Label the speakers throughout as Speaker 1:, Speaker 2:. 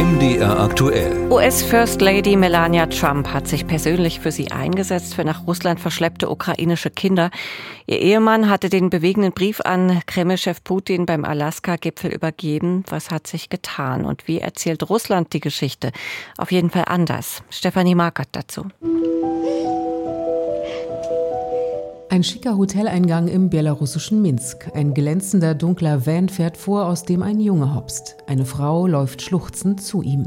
Speaker 1: MDR aktuell.
Speaker 2: US-First Lady Melania Trump hat sich persönlich für sie eingesetzt, für nach Russland verschleppte ukrainische Kinder. Ihr Ehemann hatte den bewegenden Brief an Kreml-Chef Putin beim Alaska-Gipfel übergeben. Was hat sich getan und wie erzählt Russland die Geschichte? Auf jeden Fall anders. Stefanie Markert dazu.
Speaker 3: Ein schicker Hoteleingang im belarussischen Minsk. Ein glänzender, dunkler Van fährt vor, aus dem ein Junge hopst. Eine Frau läuft schluchzend zu ihm.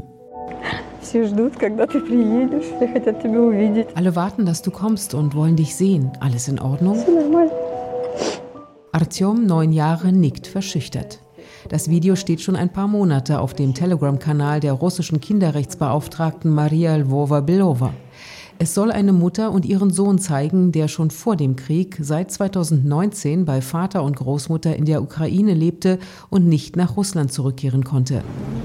Speaker 3: Alle warten, dass du kommst und wollen dich sehen. Alles in Ordnung? Artyom, 9 Jahre, nickt verschüchtert. Das Video steht schon ein paar Monate auf dem Telegram-Kanal der russischen Kinderrechtsbeauftragten Maria Lvova-Belova. Es soll eine Mutter und ihren Sohn zeigen, der schon vor dem Krieg seit 2019 bei Vater und Großmutter in der Ukraine lebte und nicht nach Russland zurückkehren konnte.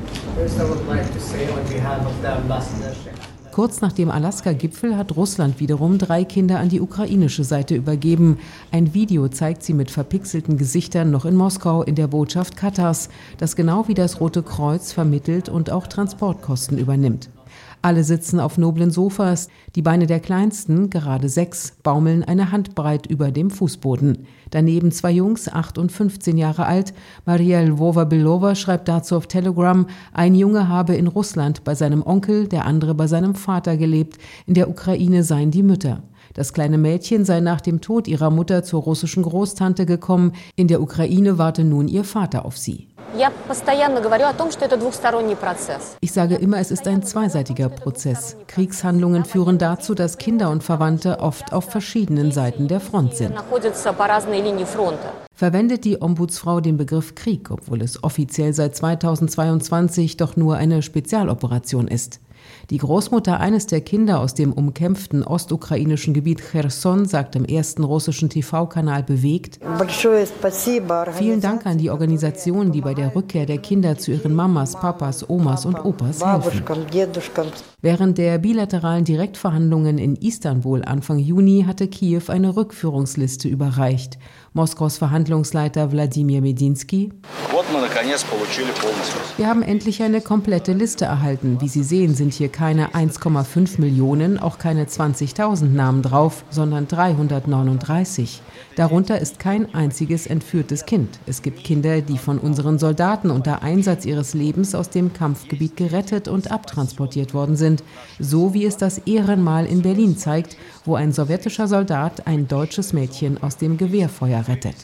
Speaker 3: Kurz nach dem Alaska-Gipfel hat Russland wiederum 3 Kinder an die ukrainische Seite übergeben. Ein Video zeigt sie mit verpixelten Gesichtern noch in Moskau in der Botschaft Katars, das genau wie das Rote Kreuz vermittelt und auch Transportkosten übernimmt. Alle sitzen auf noblen Sofas. Die Beine der Kleinsten, gerade 6, baumeln eine Handbreit über dem Fußboden. Daneben 2 Jungs, 8 und 15 Jahre alt. Maria Lvova-Belova schreibt dazu auf Telegram, ein Junge habe in Russland bei seinem Onkel, der andere bei seinem Vater gelebt. In der Ukraine seien die Mütter. Das kleine Mädchen sei nach dem Tod ihrer Mutter zur russischen Großtante gekommen. In der Ukraine warte nun ihr Vater auf sie. Ich sage immer, es ist ein zweiseitiger Prozess. Kriegshandlungen führen dazu, dass Kinder und Verwandte oft auf verschiedenen Seiten der Front sind. Verwendet die Ombudsfrau den Begriff Krieg, obwohl es offiziell seit 2022 doch nur eine Spezialoperation ist. Die Großmutter eines der Kinder aus dem umkämpften ostukrainischen Gebiet Cherson sagt im ersten russischen TV-Kanal bewegt: Vielen Dank an die Organisationen, die bei der Rückkehr der Kinder zu ihren Mamas, Papas, Omas und Opas helfen. Während der bilateralen Direktverhandlungen in Istanbul Anfang Juni hatte Kiew eine Rückführungsliste überreicht. Moskaus Verhandlungsleiter Wladimir Medinsky: Wir haben endlich eine komplette Liste erhalten. Wie Sie sehen, sind hier keine 1,5 Millionen, auch keine 20.000 Namen drauf, sondern 339. Darunter ist kein einziges entführtes Kind. Es gibt Kinder, die von unseren Soldaten unter Einsatz ihres Lebens aus dem Kampfgebiet gerettet und abtransportiert worden sind. So wie es das Ehrenmal in Berlin zeigt, wo ein sowjetischer Soldat ein deutsches Mädchen aus dem Gewehrfeuer rettet.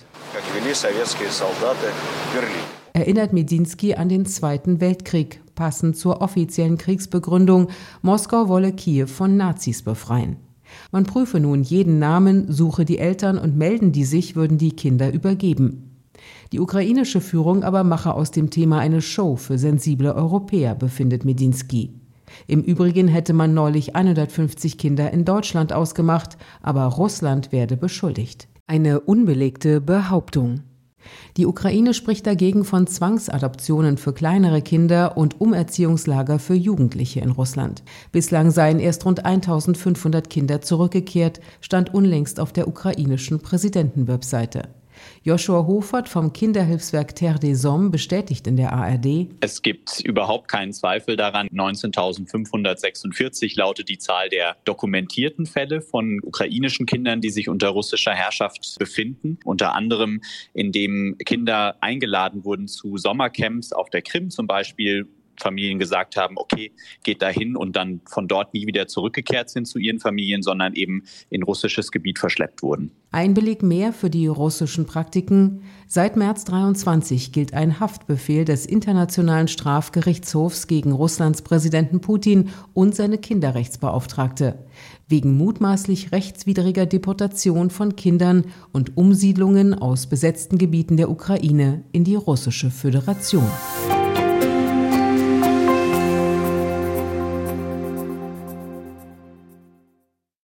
Speaker 3: Erinnert Medinsky an den Zweiten Weltkrieg, passend zur offiziellen Kriegsbegründung, Moskau wolle Kiew von Nazis befreien. Man prüfe nun jeden Namen, suche die Eltern und melden die sich, würden die Kinder übergeben. Die ukrainische Führung aber mache aus dem Thema eine Show für sensible Europäer, befindet Medinsky. Im Übrigen hätte man neulich 150 Kinder in Deutschland ausgemacht, aber Russland werde beschuldigt. Eine unbelegte Behauptung. Die Ukraine spricht dagegen von Zwangsadoptionen für kleinere Kinder und Umerziehungslager für Jugendliche in Russland. Bislang seien erst rund 1.500 Kinder zurückgekehrt, stand unlängst auf der ukrainischen Präsidentenwebseite. Joshua Hofert vom Kinderhilfswerk Terre des Hommes bestätigt in der ARD:
Speaker 4: Es gibt überhaupt keinen Zweifel daran. 19.546 lautet die Zahl der dokumentierten Fälle von ukrainischen Kindern, die sich unter russischer Herrschaft befinden. Unter anderem, indem Kinder eingeladen wurden zu Sommercamps auf der Krim zum Beispiel. Familien gesagt haben, okay, geht dahin und dann von dort nie wieder zurückgekehrt sind zu ihren Familien, sondern eben in russisches Gebiet verschleppt wurden.
Speaker 3: Ein Beleg mehr für die russischen Praktiken. Seit März 23 gilt ein Haftbefehl des Internationalen Strafgerichtshofs gegen Russlands Präsidenten Putin und seine Kinderrechtsbeauftragte. Wegen mutmaßlich rechtswidriger Deportation von Kindern und Umsiedlungen aus besetzten Gebieten der Ukraine in die russische Föderation.